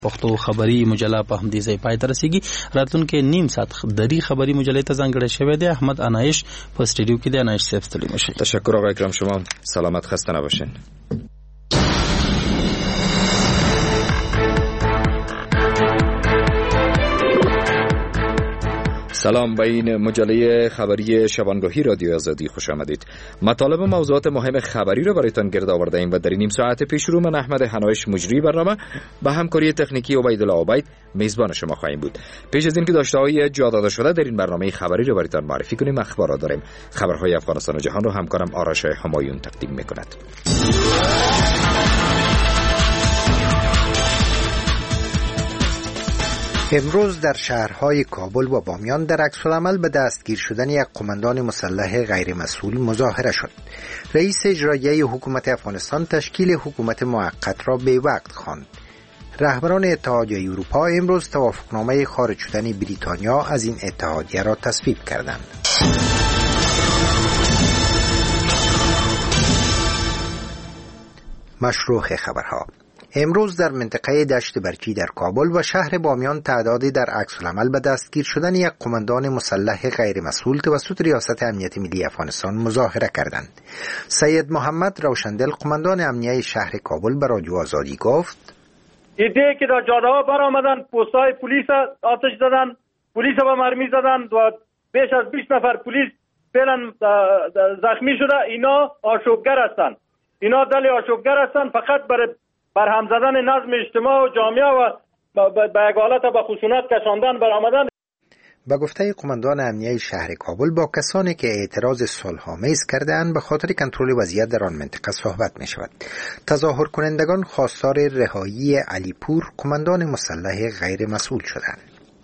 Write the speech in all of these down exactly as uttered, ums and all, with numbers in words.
پښتو خبری مجله په همدې ځای پای ته رسیږي. راتلونکي نیم ساعت دری خبری مجله ته ځانګړی شوی دی. احمد انایش په استودیو کې دی. انایش صاحب ستړي مشئ. تشکر آقای اکرم، شما سلامت خسته نباشین. سلام، به این مجله خبری شبانگاهی رادیو آزادی خوش آمدید. مطالب و موضوعات مهم خبری را برایتان گرد آورده ایم و در این نیم ساعت پیش رو من احمد هنایش مجری برنامه به همکاری تکنیکی عبیدالله عبید میزبان شما خواهیم بود. پیش از اینکه داشته‌های جا داده شده در این برنامه خبری را برایتان معرفی کنیم، اخبارات داریم. خبرهای افغانستان و جهان رو همکارم آرش همایون تقدیم می‌کند. امروز در شهرهای کابل و بامیان در عکس‌العمل به دستگیر شدن یک قماندان مسلح غیرمسئول مظاهره شد. رئیس اجرایی حکومت افغانستان تشکیل حکومت موقت را به وقت خواند. رهبران اتحادیه اروپا امروز توافقنامه خارج شدن بریتانیا از این اتحادیه را تصویب کردند. مشروع خبرها. امروز در منطقه دشت برچی در کابل و شهر بامیان تعدادی در عکس‌العمل به دستگیر شدن یک قماندان مسلح غیرمسئول توسط ریاست امنیت ملی افغانستان مظاهره کردند. سید محمد روشندل قماندان امنیه شهر کابل به رادیو آزادی گفت: ایده که در جاده‌ها برآمدن، پست‌های پلیس آتش زدن، پلیس به مرمی زدن و بیش از بیست نفر پلیس فعلا زخمی شده. اینا آشوبگر هستند. اینا دل آشوبگر هستند، فقط برای بر هم زدن نظم اجتماع و جامعه و به یک حالت به خشونت کشاندن برآمدن. با گفته قماندان امنیه شهر کابل، با کسانی که اعتراض صلح‌آمیز کرده‌اند به خاطر کنترل وضعیت در آن منطقه صحبت می شود. تظاهر کنندگان خواستار رهایی علیپور قماندان مسلح غیر مسئول شدند.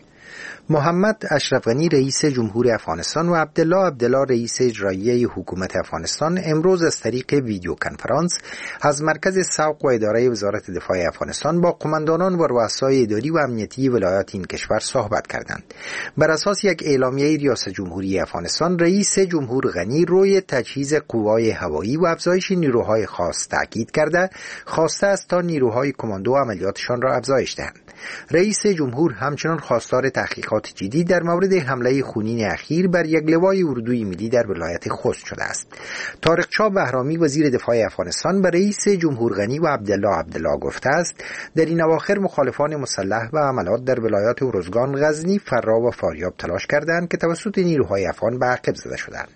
محمد اشرف غنی رئیس جمهور افغانستان و عبدالله عبدالله رئیس اجرایی حکومت افغانستان امروز از طریق ویدیو کنفرانس از مرکز سوق و اداره وزارت دفاع افغانستان با قماندانان و رؤسای اداری و امنیتی ولایات این کشور صحبت کردند. بر اساس یک اعلامیه ریاست جمهوری افغانستان، رئیس جمهور غنی روی تجهیز قوای هوایی و افزایش نیروهای خاص تاکید کرده خواسته است تا نیروهای کماندو عملیاتشان را افزایش دهند. رئیس جمهور همچنان خواستار تحقیقات جدی در مورد حمله خونین اخیر بر یک لوای اردوی ملی در ولایت خوست شده است. طارق شاه بهرامی وزیر دفاع افغانستان به رئیس جمهور غنی و عبدالله عبدالله گفته است در این اواخر مخالفان مسلح و حملات در ولایات ارزگان، غزنی، فرا و فاریاب تلاش کردند که توسط نیروهای افغان به عقب زده شدند.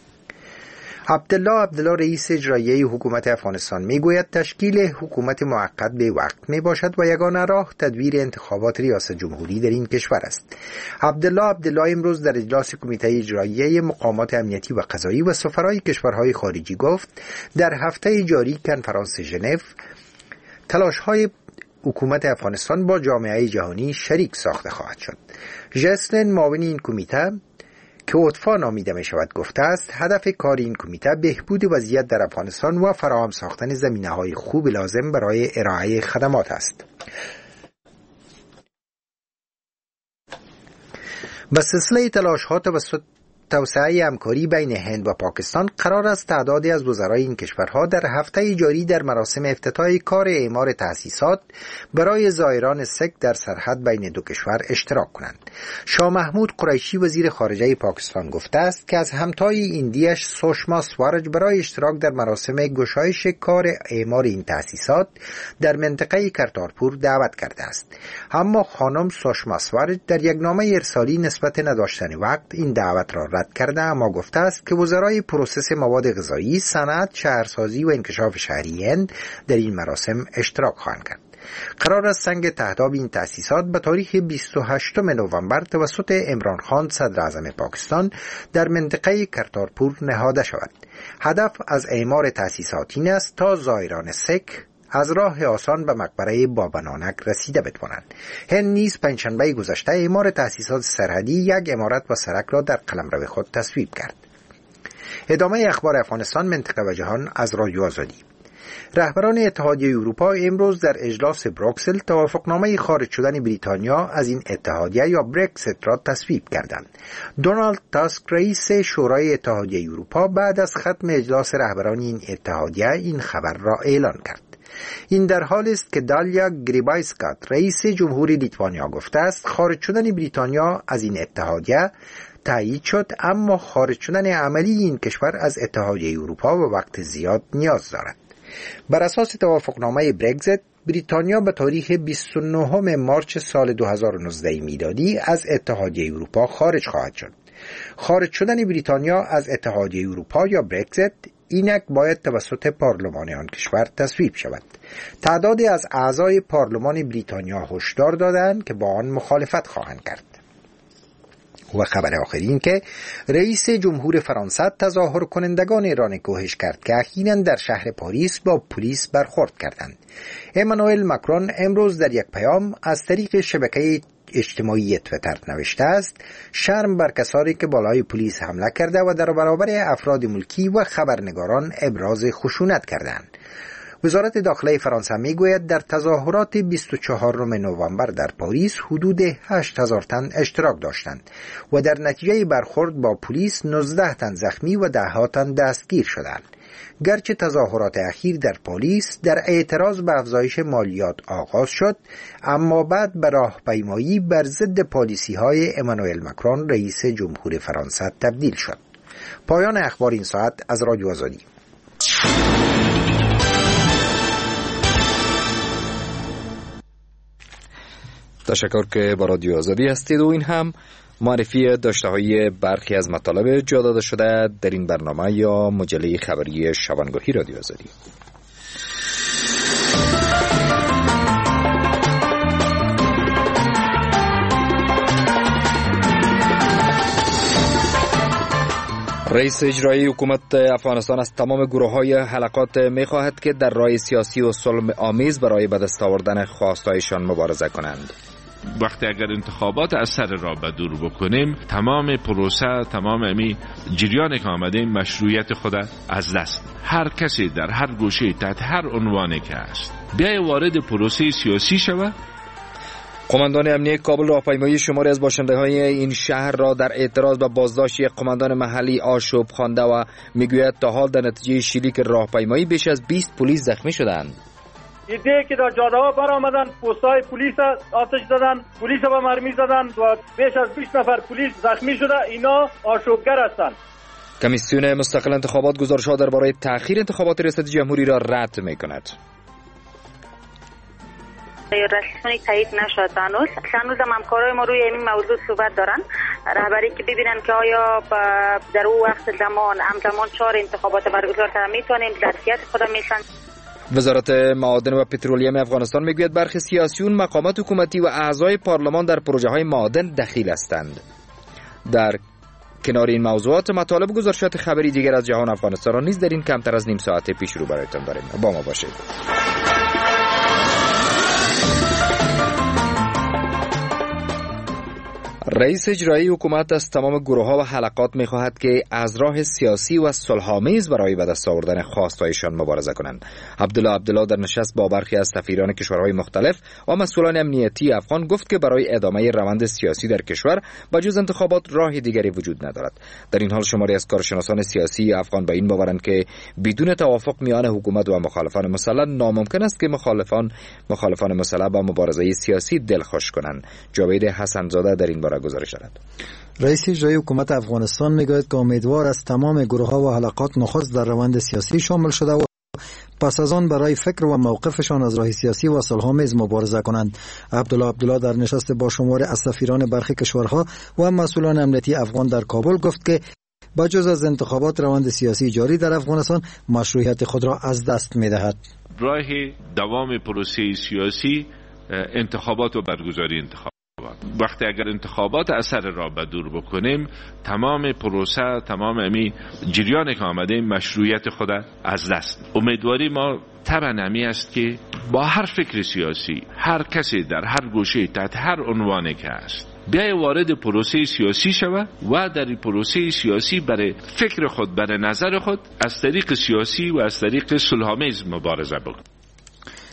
عبدالله عبدالله رئیس اجرایی حکومت افغانستان میگوید تشکیل حکومت موقت به وقت می باشد و یگانه راه تدبیر انتخابات ریاست جمهوری در این کشور است. عبدالله عبدالله امروز در اجلاس کمیته اجرایی مقامات امنیتی و قضایی و سفرای کشورهای خارجی گفت در هفته جاری کنفرانس ژنو تلاش‌های حکومت افغانستان با جامعه جهانی شریک ساخته خواهد شد. ژسلن معاون این کمیته که اوتفا نامیده می شود گفته است هدف کار این کمیته بهبود وضعیت در افغانستان و فراهم ساختن زمینه‌های خوب لازم برای ارائه خدمات است. به سلسله تلاش‌ها توسط توسعه همکاری بین هند و پاکستان قرار است تعدادی از وزرای این کشورها در هفته جاری در مراسم افتتاح کار اعمار تأسیسات برای زائران سک در سرحد بین دو کشور اشتراک کنند. شاه محمود قریشی وزیر خارجه پاکستان گفته است که از همتای ایندیش سوشما سوارج برای اشتراک در مراسم گشایش کار اعمار این تأسیسات در منطقه کرتارپور دعوت کرده است. اما خانم سوشما سوارج در یک نامه ارسالی نسبت نداشتن وقت این دعوت را رد کرده، اما گفته است که وزرای پروسس مواد غذایی، صنعت، شهرسازی و انکشاف شهری هند در این مراسم اشتراک خواهند کرد. قرار است سنگ تهداب این تأسیسات به تاریخ بیست و هشتم نوامبر توسط عمران خان صدر اعظم پاکستان در منطقه کرتارپور نهاده شود. هدف از اعمار تأسیسات این است تا زائران سک از راه آسان به مقبره بابا نانک رسیده بتوانند. هند نیز پنجشنبه گذشته اعمار تأسیسات سرحدی یک عمارت و سرک را در قلمرو خود تصویب کرد. ادامه اخبار افغانستان، منطقه و جهان از رادیو آزادی. رهبران اتحادیه اروپا امروز در اجلاس بروکسل توافقنامه خارج شدن بریتانیا از این اتحادیه یا برکزیت را تصویب کردند. دونالد تاسک رئیس شورای اتحادیه اروپا بعد از ختم اجلاس رهبران این اتحادیه این خبر را اعلان کرد. این در حالی است که دالیا گریبایسکات رئیس جمهوری لیتوانیا گفته است خارج شدن بریتانیا از این اتحادیه تایید شد، اما خارج شدن عملی این کشور از اتحادیه اروپا و وقت زیاد نیاز دارد. بر اساس توافقنامه برگزیت، بریتانیا به تاریخ بیست و نهم مارس سال دو هزار و نوزده میلادی از اتحادیه اروپا خارج خواهد شد. خارج شدن بریتانیا از اتحادیه اروپا یا برگزیت اینک باید توسط پارلمان آن کشور تصویب شود. تعدادی از اعضای پارلمان بریتانیا هشدار دادند که با آن مخالفت خواهند کرد. و خبر آخری این که رئیس جمهور فرانسه تظاهر کنندگان ایران کوشش کرد که اخیراً در شهر پاریس با پلیس برخورد کردند. امانوئل ماکرون امروز در یک پیام از طریق شبکه اجتماعی تویتر نوشته است: شرم بر کسانی که بالای پلیس حمله کرده و در برابر افراد ملکی و خبرنگاران ابراز خشونت کردند. وزارت داخله فرانسه میگوید در تظاهرات بیست و چهارم نوامبر در پاریس حدود هشت هزار تن اشتراک داشتند و در نتیجه برخورد با پلیس نوزده تن زخمی و ده ها تن دستگیر شدند. گرچه تظاهرات اخیر در پاریس در اعتراض به افزایش مالیات آغاز شد، اما بعد به راهپیمایی بر ضد پالیسی‌های امانوئل ماکرون رئیس جمهور فرانسه تبدیل شد. پایان اخبار این ساعت از رادیو آزادی. تشکر که با رادیو آزادی هستید و این هم معرفی داشته‌های برخی از مطالب جا داده شده در این برنامه یا مجله خبری شبانگاهی رادیو آزادی. رئیس اجرایی حکومت افغانستان از تمام گروه‌های حلقات می‌خواهد که در راه سیاسی و صلح آمیز برای به دست آوردن خواستهایشان مبارزه کنند. وقتی اگر انتخابات از سر راه به دور بکنیم، تمام پروسه، تمام امی جریان که آمده مشروعیت خود از دست. هر کسی در هر گوشه تحت هر عنوانی که است بیای وارد پروسه سیاسی شود. قماندان امنیه کابل راهپیمایی شماری از باشنده‌های این شهر را در اعتراض به بازداشت یک قماندان محلی آشوب خوانده و میگوید تا حال در نتیجه شلیک راهپیمایی بیش از بیست پلیس زخمی شدند. ایده که در جاده‌ها برآمدن، پست‌های پلیس آتش زدن، پلیس به مرمی زدن و بیش از بیست نفر پلیس زخمی شده. اینا آشوبگر هستند. کمیسیون مستقل انتخابات گزارش‌ها درباره تأخیر انتخابات ریاست جمهوری را رد می‌کند. رسمی تایید نشد هنوز. هنوز هم همکارای ما روی این موضوع صحبت دارن. رهبری که ببینن که آیا در اون وقت زمان همزمان چهار انتخابات برگزار کردن میتونیم ظرفیت خود میشن. وزارت معادن و پترولیم افغانستان میگوید برخی سیاسیون، مقامات حکومتی و اعضای پارلمان در پروژه های معادن دخیل هستند. در کنار این موضوعات مطالب گزارشات خبری دیگر از جهان افغانستان را نیز در این کمتر از نیم ساعت پیش رو برایتان داریم. با ما باشید. رئیس اجرایی حکومت از تمام گروه‌ها و حلقات می‌خواهد که از راه سیاسی و صلح‌آمیز برای به دست آوردن خواستهایشان مبارزه کنند. عبدالله عبدالله در نشست با برخی از سفیران کشورهای مختلف و مسئولان امنیتی افغان گفت که برای ادامه روند سیاسی در کشور بجز انتخابات راه دیگری وجود ندارد. در این حال شماری از کارشناسان سیاسی افغان به این باورند که بدون توافق میان حکومت و مخالفان مسلح ناممکن است که مخالفان مخالفان مسلح با مبارزه سیاسی دلخوش کنند. جاوید حسن زاده در این باره گزارش دارد. رئیس اجرایی حکومت افغانستان میگوید که امیدوار است تمام گروه‌ها و حلقات نخست در روند سیاسی شامل شده و پس از آن برای فکر و موقفشان از راه سیاسی و صلح‌آمیز مبارزه کنند. عبدالله عبدالله در نشست با شمار از سفیران برخی کشورها و مسئولان امنیتی افغان در کابل گفت که بجز از انتخابات روند سیاسی جاری در افغانستان مشروعیت خود را از دست می‌دهد. راه دوام پروسه سیاسی انتخابات و برگزاری انتخابات. وقتی اگر انتخابات اثر را به دور بکنیم، تمام پروسه، تمام امی جریان که آمده مشروعیت خود از دست. امیدواری ما طبعا همی است که با هر فکر سیاسی، هر کسی در هر گوشه تحت هر عنوانی که است بیای وارد پروسه سیاسی شود و در این پروسه سیاسی برای فکر خود، برای نظر خود از طریق سیاسی و از طریق صلح‌آمیز مبارزه بکند.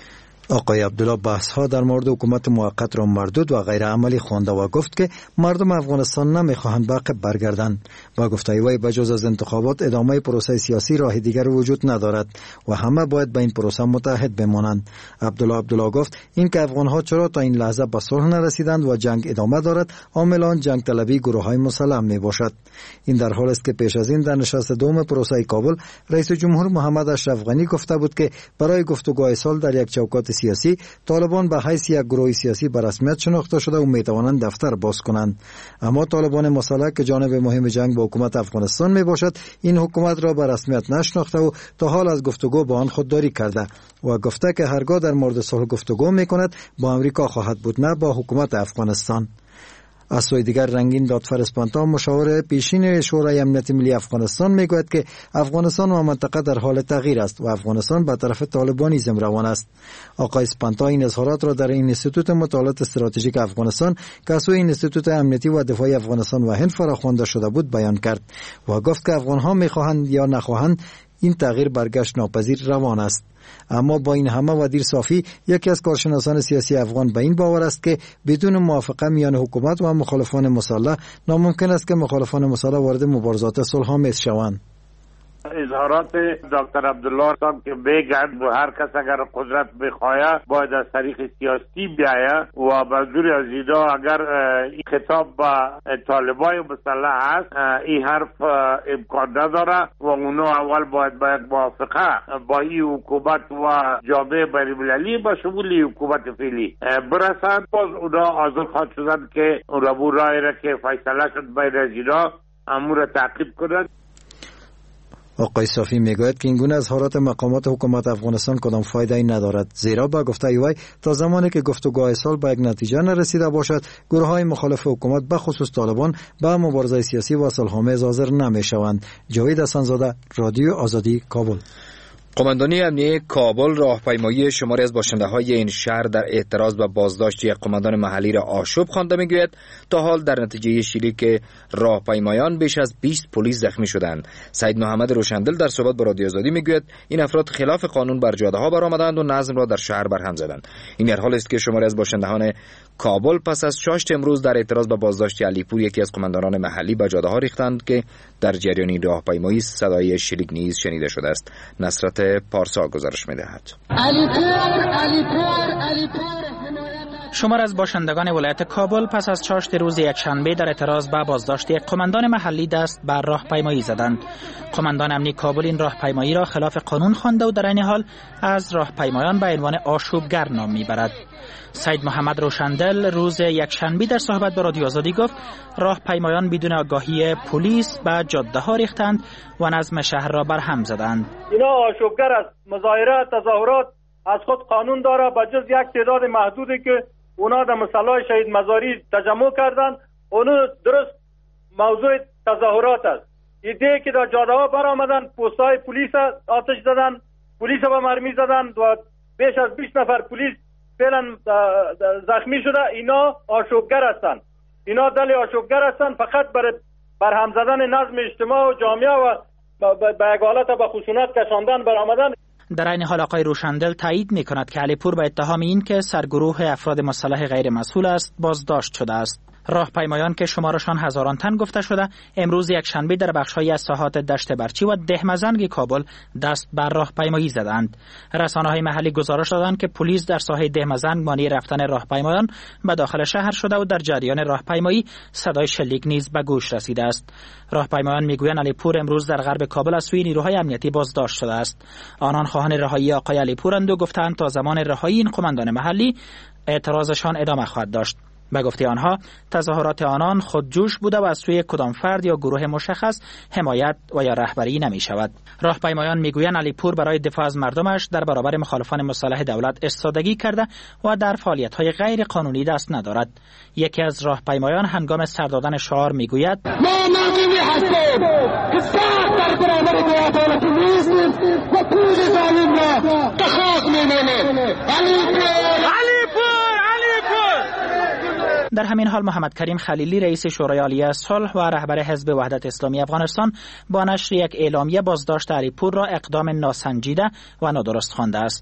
آقای عبدالله بحث ها در مورد حکومت موقت را مردود و غیر عملی خوانده و گفت که مردم افغانستان نمیخواهند به عقب برگردند و گفته وی بجز از انتخابات ادامه پروسه سیاسی راه دیگر وجود ندارد و همه باید به این پروسه متحد بمانند. عبدالله عبدالله گفت این که افغان ها چرا تا این لحظه به صلح نرسیدند و جنگ ادامه دارد عامل آن جنگ طلبی گروه های مسلح می باشد. این در حالی است که پیش از این در نشست دوم پروسه کابل رئیس جمهور محمد اشرف غنی گفته بود که برای گفتگوهای صلح در یک چوکات سیاسی طالبان به حیث یک گروه سیاسی به رسمیت شناخته شده و میتوانند دفتر باز کنند. اما طالبان مسلح که جانب مهم جنگ با حکومت افغانستان می باشد این حکومت را به رسمیت نشناخته و تا حال از گفتگو با آن خودداری کرده و گفته که هرگاه در مورد صلح گفتگو می کند با امریکا خواهد بود نه با حکومت افغانستان. از سوی دیگر رنگین دادفر اسپانتا مشاور پیشین شورای امنیت ملی افغانستان میگوید که افغانستان و منطقه در حال تغییر است و افغانستان به طرف طالبانیزم روان است. آقای اسپانتا این اظهارات را در این انستیتوت مطالعات استراتژیک افغانستان که از سوی انستیتوت امنیتی و دفاعی افغانستان و هند فراخوانده شده بود بیان کرد و گفت که افغانها میخواهند یا نخواهند این تغییر برگشت ناپذیر روان است. اما با این همه و دیر صافی یکی از کارشناسان سیاسی افغان به این باور است که بدون موافقه میان حکومت و مخالفان مسلح ناممکن است که مخالفان مسلح وارد مبارزات صلح‌آمیز شوند. اظهارات دکتر عبدالله صاحب که بگرد و هر کس اگر قدرت بخواهد باید از طریق سیاسی بیاید و به جوری از ایدا اگر این خطاب به طالبای مسلح است این حرف امکان نداره و اونا اول باید باید موافقه با این حکومت و جامعه بین‌المللی با شمول حکومت فعلی برسند. باز اونا حاضر خواهد شدند که اون رای را که فیصله شد بین از اینا امور تعقیب کنند. آقای صافی میگوید که این گونه اظهارات مقامات حکومت افغانستان کدام فایده ای ندارد، زیرا با گفته وی تا زمانی که گفتگوهای صلح به یک نتیجه نرسیده باشد گروه های مخالف حکومت به خصوص طالبان به مبارزه سیاسی و صلح‌آمیز حاضر نمیشوند. جاوید حسن‌زاده، رادیو آزادی، کابل. قماندانی امنیه کابل راهپیمایی شماری از باشنده‌های این شهر در اعتراض به بازداشت یک قماندان محلی را آشوب خوانده. میگوید تا حال در نتیجه شلیک راهپیمایان بیش از بیست پلیس زخمی شدند. سید محمد روشندل در صحبت با رادیو آزادی میگوید این افراد خلاف قانون بر جاده‌ها برآمدند و نظم را در شهر برهم زدند. این در حالی است که شماری از باشندگان کابل پس از چاشت امروز در اعتراض به بازداشت علیپور یکی از قماندانان محلی به جاده‌ها ریختند که در جریان این راهپیمایی صدای شلیک نیز شنیده شده است. نصرت پارسا گزارش می‌دهد. شمار از باشندگان ولایت کابل پس از چاشت روز یکشنبه در اعتراض به بازداشت یک قماندان محلی دست بر راهپیمایی زدند. قماندان امنی کابل این راهپیمایی را خلاف قانون خوانده و در این حال از راهپیمایان به عنوان آشوبگر نام میبرد. سید محمد روشندل روز یکشنبه در صحبت با رادیو آزادی گفت راهپیمایان بدون آگاهی پلیس به جاده ها ریختند و نظم شهر را برهم زدند. اینا آشوبگر است. مظاهره تظاهرات از خود قانون داره، به جز یک تعداد محدودی که اونا در مصلی شهید مزاری تجمع کردند. اونو درست موضوع تظاهرات است. ایده که در جاده ها برآمدن، پستای پلیس آتش زدن، پلیس به مرمی زدن و بیش از بیست نفر پلیس فعلا زخمی شده. اینا آشوبگر هستند. اینا دل آشوبگر هستند، فقط بر برهم زدن نظم اجتماع و جامعه و به یک حالت به خشونت کشاندن برآمدن. در این حال آقای روشندل تایید می‌کند که علیپور به اتهام این که سرگروه افراد مسلح غیر مسئول است بازداشت شده است. راهپیمایان که شمارشان هزاران تن گفته شده امروز یکشنبه در بخش‌های از ساحات دشت برچی و دهمزنگ کابل دست بر راهپیمایی زدند. رسانه‌های محلی گزارش دادند که پلیس در ساحه دهمزنگ مانع رفتن راهپیمایان به داخل شهر شده و در جریان راهپیمایی صدای شلیک نیز به گوش رسیده است. راهپیمایان میگویند علیپور امروز در غرب کابل از سوی نیروهای امنیتی بازداشت شده است. آنان خواهان رهایی آقای علیپورند و گفتند تا زمان رهایی این قماندان محلی اعتراضشان ادامه خواهد داشت. به گفته آنها تظاهرات آنان خودجوش بوده و از سوی کدام فرد یا گروه مشخص حمایت و یا رهبری نمی شود. راهپیمایان میگویند علیپور برای دفاع از مردمش در برابر مخالفان مسلح دولت استادگی کرده و در فعالیت‌های غیر قانونی دست ندارد. یکی از راهپیمایان هنگام سر دادن شعار میگوید ما مردمی هستیم که سخت در برابر دولت نیستیم و پول ظالم را دخاک می‌مانیم. علیپور در همین حال محمد کریم خلیلی رئیس شورای عالی صلح و رهبر حزب وحدت اسلامی افغانستان با نشر یک اعلامیه بازداشت علیپور را اقدام ناسنجیده و نادرست خوانده است.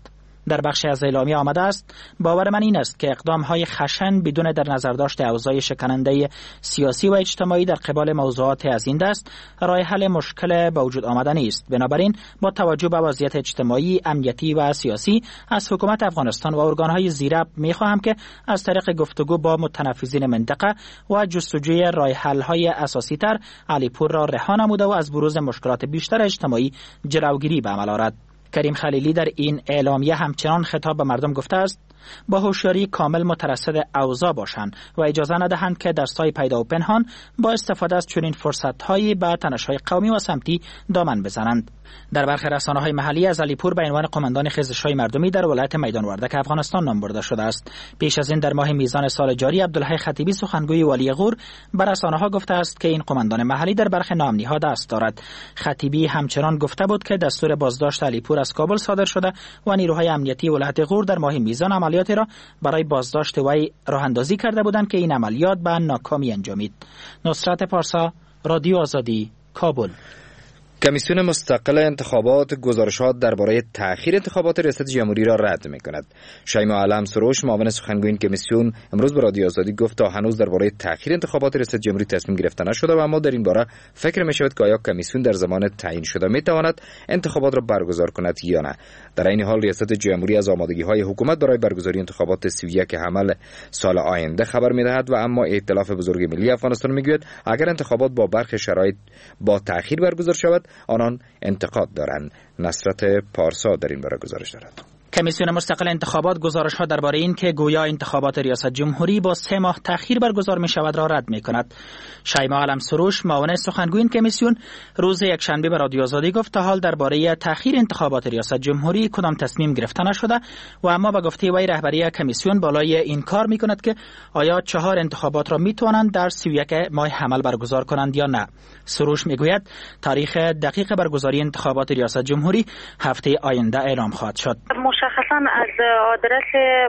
در بخش از اعلامیه آمده است: باور من این است که اقدام‌های خشن بدون در نظر داشت اوضاع شکننده سیاسی و اجتماعی در قبال موضوعات از این دست راه حل مشکل با وجود آمده نیست. بنابراین با توجه به وضعیت اجتماعی، امنیتی و سیاسی از حکومت افغانستان و ارگان‌های زیرب می‌خواهم که از طریق گفتگو با متنفذین منطقه و جستجوی راه حل‌های اساسی‌تر علیپور را رها نموده و از بروز مشکلات بیشتر اجتماعی جلوگیری به عمل آورد. کریم خلیلی در این اعلامیه همچنان خطاب به مردم گفته است: با هوشیاری کامل مترصد اوضاع باشند و اجازه ندهند که دستای پیدا و پنهان با استفاده از چنین فرصت‌هایی به تنش‌های قومی و سمتی دامن بزنند. در برخی رسانه‌های محلی از علیپور به عنوان قماندان خیزش‌های مردمی در ولایت میدان وردک افغانستان نام برده شده است. پیش از این در ماه میزان سال جاری عبدالحی خطیبی سخنگوی والی غور بر رسانه‌ها گفته است که این قماندان محلی در برخی ناامنی‌ها دست دارد. خطیبی همچنان گفته بود که دستور بازداشت علیپور از کابل صادر شده و نیروهای امنیتی ولایت غور در ماه میزان عملیاتی را برای بازداشت وی راه اندازی کرده بودند که این عملیات به ناکامی انجامید. نصرت پارسا، رادیو آزادی، کابل. کمیسیون مستقل انتخابات گزارشات درباره تأخیر انتخابات ریاست جمهوری را رد می‌کند. شیما علم سروش معاون سخنگوی این کمیسیون امروز به رادیو آزادی گفت تا هنوز درباره تأخیر انتخابات ریاست جمهوری تصمیم گرفته نشده و اما در این باره فکر می‌شود که آیا کمیسیون در زمان تعیین شده می‌تواند انتخابات را برگزار کند یا نه. در این حال ریاست جمهوری از آمادگی‌های حکومت برای برگزاری انتخابات سی و یک حمل سال آینده خبر می‌دهد و اما ائتلاف بزرگ ملی افغانستان می‌گوید اگر انتخابات با برخی شرایط با تأخیر برگزار شود آنان انتقاد دارند. نصرت پارسا در این باره گزارش دارد. کمیسیون مستقل انتخابات گزارش‌ها درباره این که گویا انتخابات ریاست جمهوری با سه ماه تأخیر برگزار می‌شود را رد می‌کند. شیما علم سروش معاون سخنگوی این کمیسیون روز یکشنبه به رادیو آزادی گفت تا حال درباره تأخیر انتخابات ریاست جمهوری کدام تصمیم گرفته نشده و اما به گفته وی رهبری کمیسیون بالای این کار می‌کند که آیا چهار انتخابات را می‌توانند در سی و یک ماه حمل برگزار کنند یا نه. سروش می‌گوید تاریخ دقیق برگزاری انتخابات ریاست جمهوری هفته آینده اعلام خواهد شد. مشخصا از آدرس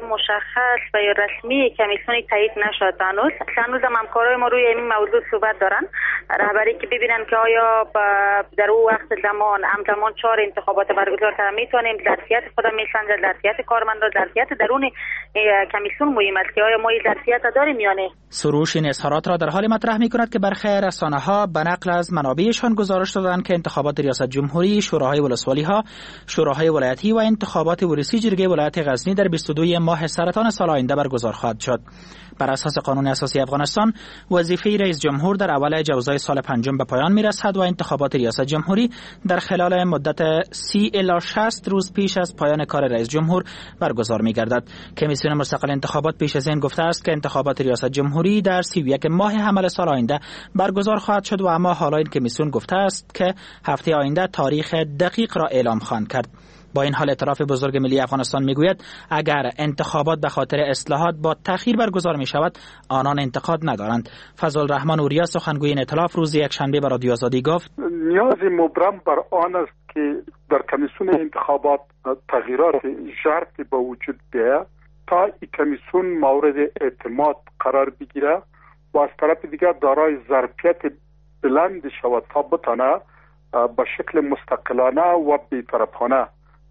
مشخص و رسمی کمیسیون تایید نشد هنوز. هنوز هم همکارای ما روی این موضوع صحبت دارن. رهبری که ببینن که آیا در اون وقت زمان همزمان چهار انتخابات برگزار کردن میتونیم ظرفیت خود میسنجد، ظرفیت کارمندا، ظرفیت درون کمیسیون مهم است که آیا ما این ظرفیت داریم یا نه. سروش این اظهارات را در حالی مطرح میکند که برخی رسانه‌ها به نقل از منابعشان گزارش دادند که انتخابات ریاست جمهوری، شوراهای ولسوالی‌ها، شوراهای ولایتی و انتخابات ورسی جرگه ولایت غزنی در بیست و دو ماه سرطان سال آینده برگزار خواهد شد. بر اساس قانون اساسی افغانستان وظیفه رئیس جمهور در اول جوزای سال پنجم به پایان میرسد و انتخابات ریاست جمهوری در خلال مدت سی الی شصت روز پیش از پایان کار رئیس جمهور برگزار میگردد. کمیسیون مستقل انتخابات پیش از این گفته است که انتخابات ریاست جمهوری در سی و یک ماه حمل سال آینده برگزار خواهد شد و اما حالا این کمیسیون گفته است که هفته آینده تاریخ دقیق را اعلام خواهد کرد. با این حال ائتلاف بزرگ ملی افغانستان میگوید اگر انتخابات به خاطر اصلاحات با تأخیر برگزار می شود آنان انتقاد ندارند. فضل الرحمن اوریا سخنگوی این ائتلاف روز یکشنبه به رادیو آزادی گفت نیاز مبرم بر آن است که در کمیسیون انتخابات تغییرات شرطی به وجود بیاید تا این کمیسیون مورد اعتماد قرار بگیره و از طرف دیگر دارای ظرفیت بلند شود تا بتانه به شکل مستقلانه و بی‌طرفانه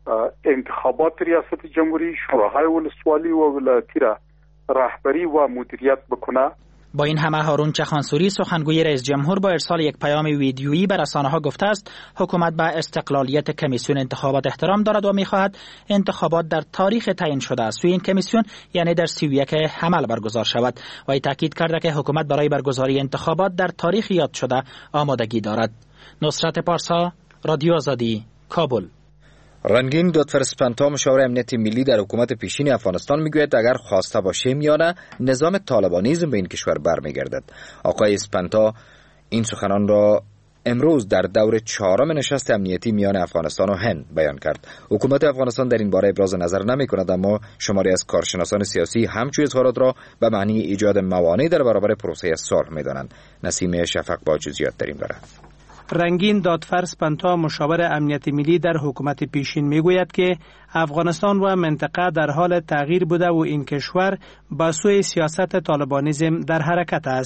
انتخابات ریاست جمهوری، شوراهای ولسوالی و ولایتی را رهبری و مدیریت بکنه. با این همه هارون چخانسوری سخنگوی رئیس جمهور با ارسال یک پیام ویدیویی به رسانه‌ها گفته است حکومت به استقلالیت کمیسیون انتخابات احترام دارد و می‌خواهد انتخابات در تاریخ تعیین شده است. این کمیسیون یعنی در سی و یک حمل برگزار شود و ای تاکید کرده که حکومت برای برگزاری انتخابات در تاریخ یاد شده آمادگی دارد. نصرت پارسا، رادیو آزادی، کابل. رنگین دادفر اسپنتا مشاور امنیت ملی در حکومت پیشین افغانستان میگوید اگر خواسته باشیم یا نه نظام طالبانیزم به این کشور برمیگردد. آقای اسپنتا این سخنان را امروز در دور چهارم نشست امنیتی میان افغانستان و هند بیان کرد. حکومت افغانستان در این باره ابراز نظر نمی کند اما شماری از کارشناسان سیاسی همچون اظهارات را به معنی ایجاد موانع در برابر پروسه صلح می‌دانند. نسیم شفق با جزئیات در این باره. رنگین دادفر اسپنتا مشاور امنیت ملی در حکومت پیشین میگوید که افغانستان و منطقه در حال تغییر بوده و این کشور با سوی سیاست طالبانیزم در حرکت است.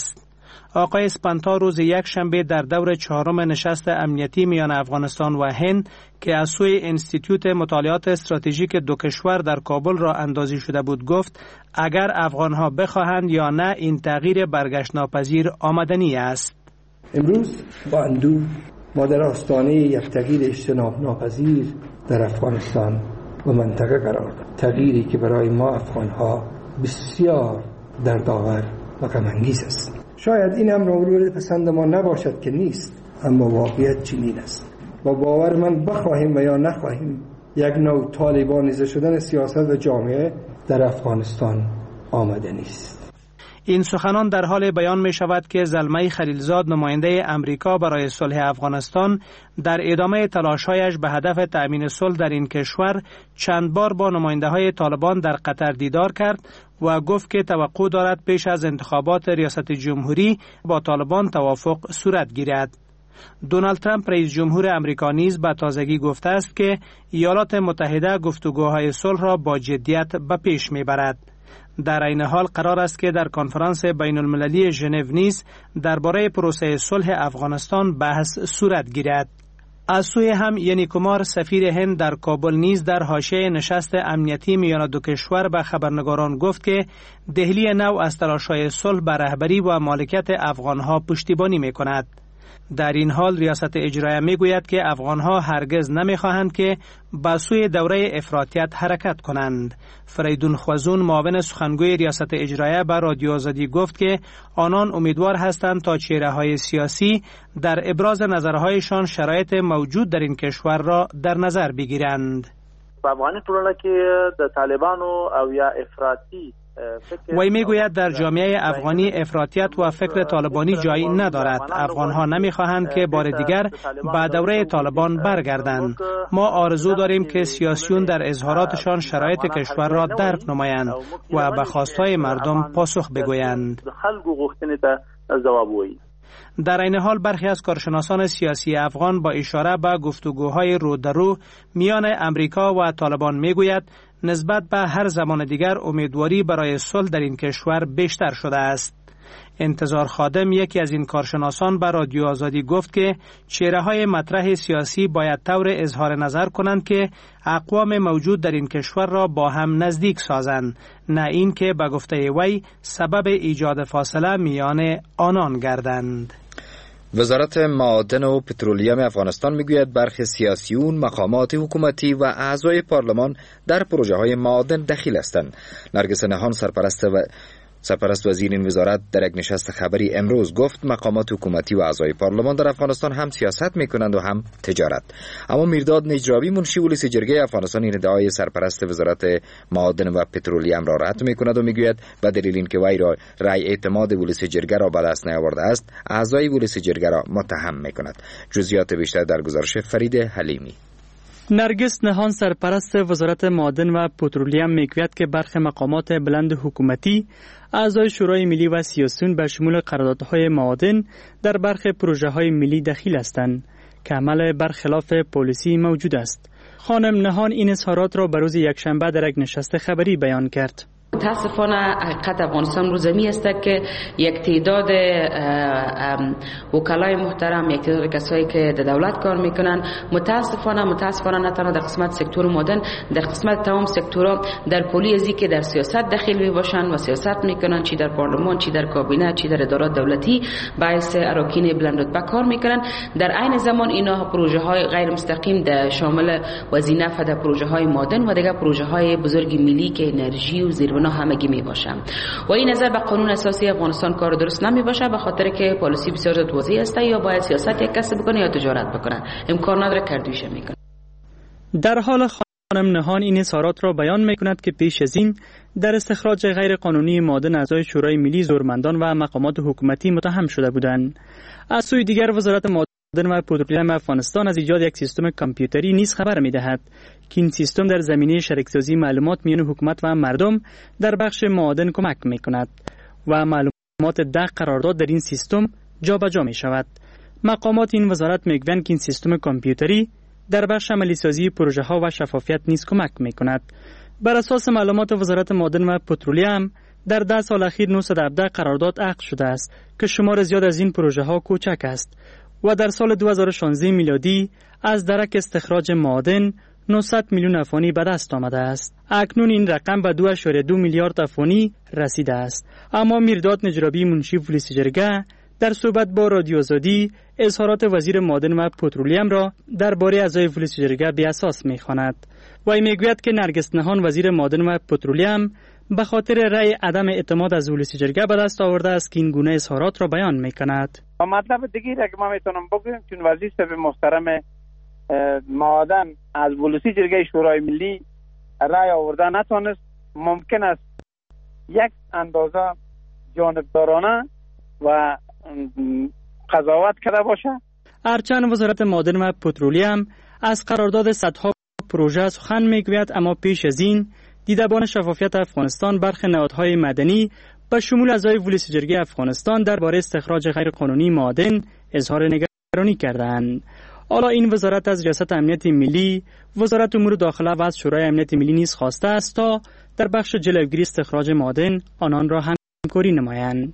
آقای اسپانتا روز یک شنبه در دور چهارم نشست امنیتی میان افغانستان و هند که از سوی انستیتوت مطالعات استراتژیک دو کشور در کابل را اندازی شده بود گفت اگر افغانها بخواهند یا نه این تغییر برگشت ناپذیر آمدنی است. امروز با اندوه ما در آستانه یک تغییر اجتناب ناپذیر در افغانستان و منطقه قرار داریم. تغییری که برای ما افغانها بسیار دردآور و غم انگیز است. شاید این امر مورد پسند ما نباشد که نیست، اما واقعیت چنین است. با باور من بخواهیم و یا نخواهیم یک نوع طالبانیزه شدن سیاست و جامعه در افغانستان آمده نیست. این سخنان در حال بیان می شود که زلمه خلیلزاد نماینده امریکا برای صلح افغانستان در ادامه تلاش‌هایش به هدف تأمین صلح در این کشور چند بار با نماینده های طالبان در قطر دیدار کرد و گفت که توقع دارد پیش از انتخابات ریاست جمهوری با طالبان توافق صورت گیرد. دونالد ترامپ رئیس جمهور امریکا نیز به تازگی گفته است که ایالات متحده گفتگوهای صلح را با جدیت به پیش میبرد. در این حال قرار است که در کنفرانس بین المللی ژنو نیز درباره پروسه صلح افغانستان بحث صورت گیرد. از سوی هم یعنی کمار سفیر هند در کابل نیز در حاشیه نشست امنیتی میان دو کشور به خبرنگاران گفت که دهلی نو از تلاش‌های صلح به رهبری و مالکیت افغانها پشتیبانی می‌کند. در این حال ریاست اجرایه میگوید که افغانها هرگز نمیخواهند که به سوی دوره افراطیت حرکت کنند. فریدون خوازون معاون سخنگوی ریاست اجرایه به رادیو آزادی گفت که آنان امیدوار هستند تا چهره‌های سیاسی در ابراز نظرهایشان شرایط موجود در این کشور را در نظر بگیرند. افغانی ټولنه کې د طالبانو او یا افراطی وی میگوید در جامعه افغانی افراطیت و فکر طالبانی جایی ندارد. افغانها نمیخواهند که بار دیگر به دوره طالبان برگردند. ما آرزو داریم که سیاسیون در اظهاراتشان شرایط کشور را درک نمایند و به خواستهای مردم پاسخ بگویند. در این حال برخی از کارشناسان سیاسی افغان با اشاره به گفتگوهای رو در رو میان امریکا و طالبان میگوید نسبت به هر زمان دیگر امیدواری برای صلح در این کشور بیشتر شده است. انتظار خادم یکی از این کارشناسان به رادیو آزادی گفت که چهره‌های مطرح سیاسی باید طور اظهار نظر کنند که اقوام موجود در این کشور را با هم نزدیک سازند، نه این که به گفته وی سبب ایجاد فاصله میان آنان گردند. وزارت معادن و پترولیم افغانستان میگوید برخی سیاسیون، مقامات حکومتی و اعضای پارلمان در پروژه های معادن دخیل هستند. نرگس نهان سرپرست و سرپرست وزیر این وزارت در یک نشست خبری امروز گفت مقامات حکومتی و اعضای پارلمان در افغانستان هم سیاست میکنند و هم تجارت. اما میرداد نجرابی منشی ولس جرگه افغانستان این ادعای سرپرست وزارت معادن و پترولیم را رد میکند و میگوید به دلیل اینکه وی را رأی اعتماد ولس جرگه را به دست نیاورده است، اعضای ولس جرگه را متهم میکند. جزئیات بیشتر در گزارش فرید حلیمی. نرگس نهان سرپرست وزارت معادن و پترولیم میگوید که برخی مقامات بلند حکومتی، اعضای شورای ملی و سیاسیون به شمول قراردادهای معادن در برخی پروژه‌های ملی دخیل هستند که عمل برخلاف پالیسی موجود است. خانم نهان این اظهارات را به روز یکشنبه در یک نشست خبری بیان کرد. متاسفانه حقیقت افغانستان رو زمین است که یک تعداد وکلای محترم، یک تعداد کسایی که در دولت کار میکنن، متاسفانه متاسفانه نه تنها در قسمت سکتور معدن، در قسمت تمام سکتورها در پلی ازی که در سیاست دخیل می باشن و سیاست میکنن، چی در پارلمان، چی در کابینه، چی در ادارات دولتی، باعث اراکین بلند رتبه کار میکنن. در عین زمان اینا پروژه های غیر مستقیم در شامل وزینه در پروژه های معدن و دیگر پروژه های بزرگ ملی که انرژی و زیربنا همگی می باشم و این نظر به قانون اساسی افغانستان کار درست نمی باشه، به خاطر که پالیسی بسیار زیاد واضح است، یا باید سیاست یک کسی بکنه یا تجارت بکنه، امکان نداره کردویش میکنه. در حال خانم نهان این اظهارات را بیان میکند که پیش از این در استخراج غیر قانونی معادن اعضای شورای ملی زورمندان و مقامات حکومتی متهم شده بودند. از سوی دیگر وزارت معادن و پترولیم افغانستان از ایجاد یک سیستم کامپیوتری نیز خبر می‌دهد که این سیستم در زمینه شریک‌سازی معلومات میان حکومت و مردم در بخش معادن کمک می‌کند و معلومات دقیق قرارداد در این سیستم جابجا می‌شود. مقامات این وزارت میگویند که این سیستم کامپیوتری در بخش عملی‌سازی پروژه‌ها و شفافیت نیز کمک می‌کند. بر اساس معلومات وزارت معادن و پترولیم در ده سال اخیر نهصد و هفده قرارداد عقد شده است که شمار زیاد از این پروژه ها کوچک است و در سال دو هزار و شانزده میلادی از درک استخراج معادن نهصد میلیون افغانی به دست آمده است. اکنون این رقم به دو اشاریه دو میلیارد افغانی رسیده است. اما میرداد نجرابی منشی پلیس جرگه در صحبت با رادیو آزادی اظهارات وزیر معادن و پترولیم را درباره اعضای پلیس جرگه بی اساس می‌خواند و میگوید که نرگس نهان وزیر معادن و پترولیم به خاطر رأی عدم اعتماد از پلیس جرگه به دست آورده است که این گونه اظهارات را بیان می‌کند. و مطلب دیگه را که ما میتونم بگم چون وزیر صاحب محترم معادن از پلیس جرگه شورای ملی رأی آورده نتونست، ممکن است یک اندازه جانبدارانه و قضاوت کرده باشه. هرچند وزارت معادن و پترولیم از قرارداد صدها پروژه سخن میگوید، اما پیش از این دیدبان شفافیت افغانستان برخی نهادهای مدنی به شمول اعضای پلیس جرگه افغانستان درباره استخراج غیرقانونی معادن اظهار نگرانی کردند. حالا این وزارت از ریاست امنیت ملی، وزارت امور داخله و از شورای امنیت ملی نیز خواسته است تا در بخش جلوگیری استخراج معادن آنان را همکاری نمایند.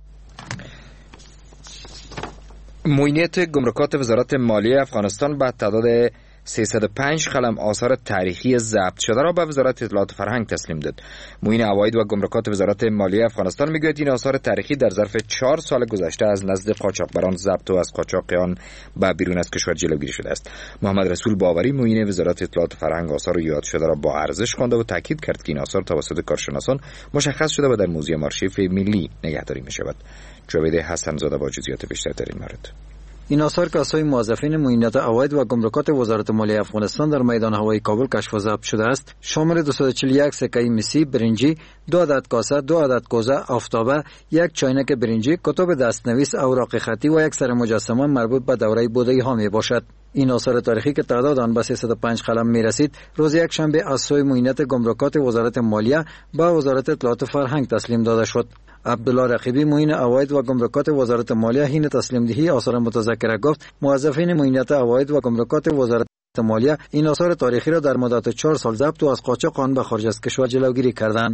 معاینات گمرکات وزارت مالیه افغانستان به تعداد سیصد و پنج قلم آثار تاریخی ضبط شده را به وزارت اطلاعات و فرهنگ تسلیم داد. معاین عواید و گمرکات وزارت مالیه افغانستان میگوید این آثار تاریخی در ظرف چهار سال گذشته از نزد قاچاقبران ضبط و از قاچاق آن به بیرون از کشور جلوگیری شده است. محمد رسول باوری معاین وزارت اطلاعات و فرهنگ آثار یاد شده را با ارزش خوانده و تاکید کرد که این آثار توسط کارشناسان مشخص شده و در موزیم آرشیو ملی نگهداری می‌شود. جاوید حسن زاده با جزئیات بیشتر در این مورد. این آثار که از سوی موظفین معاینات عواید و گمرکات وزارت مالیه افغانستان در میدان هوایی کابل کشف و ضبط شده است، شامل دویست و چهل و یک سکه مسی برنجی، دو عدد کاسه، دو عدد کوزه آفتابه، یک چاینک برنجی، کتاب دستنویس، اوراق خطی و یک سر مجسمه مربوط به دوره بودایی ها می باشد. این آثار تاریخی که تعداد آن به سیصد و پنج قلم می رسید، روز یک شنبه از سوی معاینات گمرکات وزارت مالیه به وزارت اطلاعات و فرهنگ تسلیم داده شد. عبدالله رقیبی معین عواید و گمرکات وزارت مالیه حین تسلیم دهی آثار متذکره گفت موظفین معاینات عواید و گمرکات وزارت مالیه این آثار تاریخی را در مدت چهار سال ضبط و از قاچاق آن به خارج از کشور جلوگیری کردند.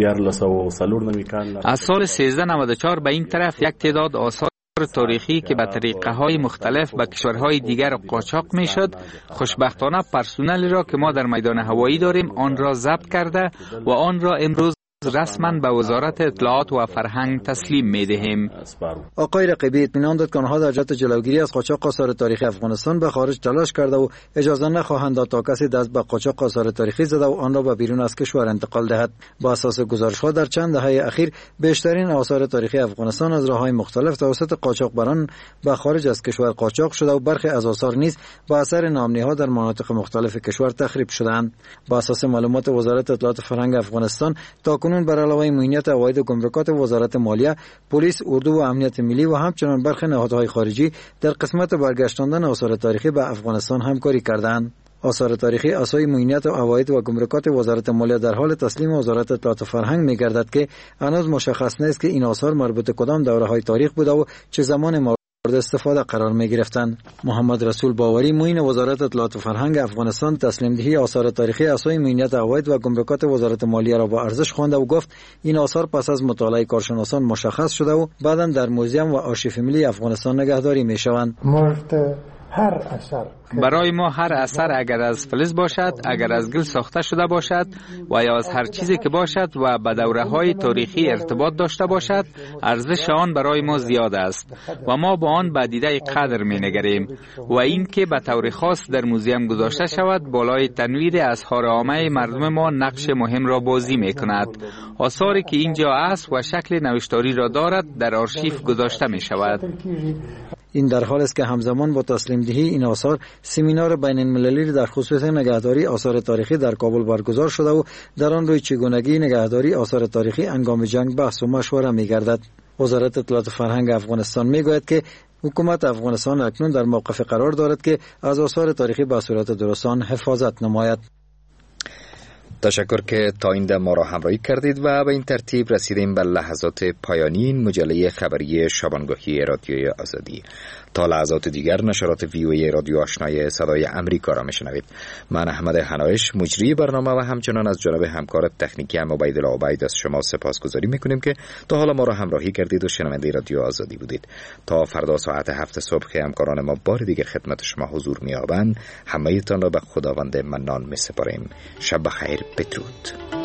از سال سیزده نود و چهار به این طرف یک تعداد آثار تاریخی که به طریقه های مختلف به کشورهای دیگر قاچاق می شد، خوشبختانه پرسونلی را که ما در میدان هوایی داریم آن را ضبط کرده و آن را امروز رسما به وزارت اطلاعات و فرهنگ تسلیم می دهیم. آقای رقیبی اطمینان داد که آنها در جهت جلوگیری از قاچاق آثار تاریخی افغانستان به خارج تلاش کرده و اجازه نخواهند داد تا کسی دست به قاچاق آثار تاریخی زده و آن را به بیرون از کشور انتقال دهد. با اساس گزارش‌ها در چند دهه اخیر بیشترین آثار تاریخی افغانستان از راه‌های مختلف توسط قاچاقبران به خارج از کشور قاچاق شده و برخی از آثار نیز به اثر نامنی‌ها در مناطق مختلف کشور تخریب شدند. با اساس معلومات وزارت اطلاعات و فرهنگ افغانستان تا بر علاوه معاینات عواید و گمرکات وزارت مالیه، پلیس، اردو و امنیت ملی و همچنین برخی نهادهای خارجی در قسمت برگشتاندن آثار تاریخی به افغانستان همکاری کردند. آثار تاریخی اساس معاینات عواید و گمرکات وزارت مالیه در حال تسلیم وزارت اطلاعات و فرهنگ می‌گردد که هنوز مشخص نیست که این آثار مربوط کدام دوره‌های تاریخ بوده و چه زمان مورد استفاده قرار می گرفتند. محمد رسول باوری معین وزارت اطلاعات و فرهنگ افغانستان تسلیم دهی آثار تاریخی اساس معاینات عواید و گمرکات وزارت مالیه را با ارزش خوانده و گفت این آثار پس از مطالعه کارشناسان مشخص شده و بعداً در موزیم و آرشیو ملی افغانستان نگهداری می شوند. هر اثر برای ما هر اثر اگر از فلز باشد، اگر از گل ساخته شده باشد و یا از هر چیزی که باشد و به دوره‌های تاریخی ارتباط داشته باشد، ارزش آن برای ما زیاد است و ما با آن به دیده قدر می‌نگریم و این که به طور خاص در موزیم گذاشته شود بالای تنویر اظهار عامه مردم ما نقش مهم را بازی می‌کند. آثاری که اینجا است و شکل نوشتاری را دارد در آرشیو گذاشته می‌شود. این در حال است که همزمان با تسلیم دهی این آثار سمینار بین المللی در خصوص نگهداری آثار تاریخی در کابل برگزار شده و در آن روی چگونگی نگهداری آثار تاریخی هنگام جنگ بحث و مشوره می‌گردد. وزارت اطلاعات و فرهنگ افغانستان می‌گوید که حکومت افغانستان اکنون در موقف قرار دارد که از آثار تاریخی به صورت درستان حفاظت نماید. تشکر که تا این دم ما را همراهی کردید و به این ترتیب رسیدیم به لحظات پایانی این مجله خبری شبانگاهی رادیوی آزادی. تا لحظات دیگر نشرات وی او ای رادیو آشنای صدای امریکا را میشنوید. من احمد حنایش مجری برنامه و همچنان از جانب همکار تکنیکی ام عبیدالله عبید از شما سپاسگزاری میکنیم که تا حالا ما را همراهی کردید و شنونده رادیو آزادی بودید. تا فردا ساعت هفت صبح که همکاران ما بار دیگه خدمت شما حضور می‌یابند، همه‌تان را به خداوند منان می‌سپاریم. شب بخیر، بدرود.